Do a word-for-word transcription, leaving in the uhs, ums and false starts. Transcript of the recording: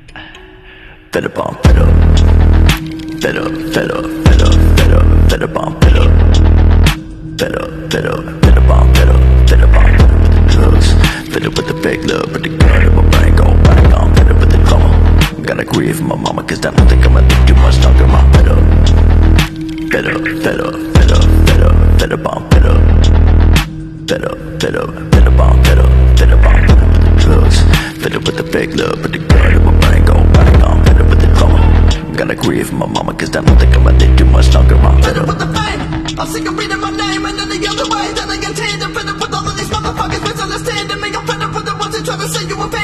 Fed up, I'm fed up. Fed up, fed up, fed up, fed up, fed up, I'm fed up. Fed up, fed up, fed up, I'm fed up. Fed up, I'm fed up with the drugs. Fed up with the fake love, but the gun in my brain gon' bang. I'm fed up with the drama. Gotta grieve for my mama, cause I don't think I'ma live too much longer. I'm fed up. Fed up, fed up, fed up, fed up, fed up, I'm fed up. Fed up, fed up, fed up, I'm fed up. Fed up, I'm fed up with the drugs. Fed up with the fake love, but the gun in my brain gon' bang. I'm fed up with the drama. Gotta grieve for my mama, cause I don't think I'ma live too much longer. I'm fed up with the fame. I'm sick of reading my name and any other way that I get tamed. I'm fed up with all of these motherfuckers misunderstanding me. I'm fed up with the ones that try to say you a